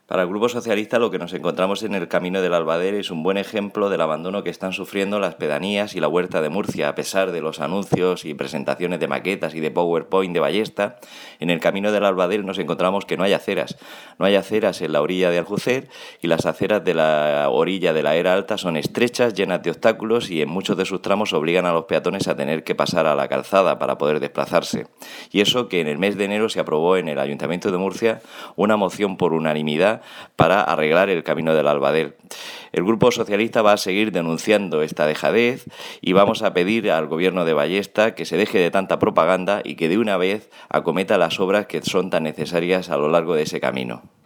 Para el Grupo Socialista lo que nos encontramos en el Camino del Albadere es un buen ejemplo del abandono que están sufriendo las pedanías y la Huerta de Murcia, a pesar de los anuncios y presentaciones de maquetas y de PowerPoint de Ballesta. En el Camino del Albadere nos encontramos que no hay aceras. No hay aceras en la orilla de Aljucer y las aceras de la orilla de la Era Alta son estrechas, llenas de obstáculos y en muchos de sus tramos obligan a los peatones a tener que pasar a la calzada para poder desplazarse. Y eso que en el mes de enero se aprobó en el Ayuntamiento de Murcia una moción por unanimidad para arreglar el Camino del Albadere. El Grupo Socialista va a seguir denunciando esta dejadez y vamos a pedir al Gobierno de Ballesta que se deje de tanta propaganda y que de una vez acometa las obras que son tan necesarias a lo largo de ese camino.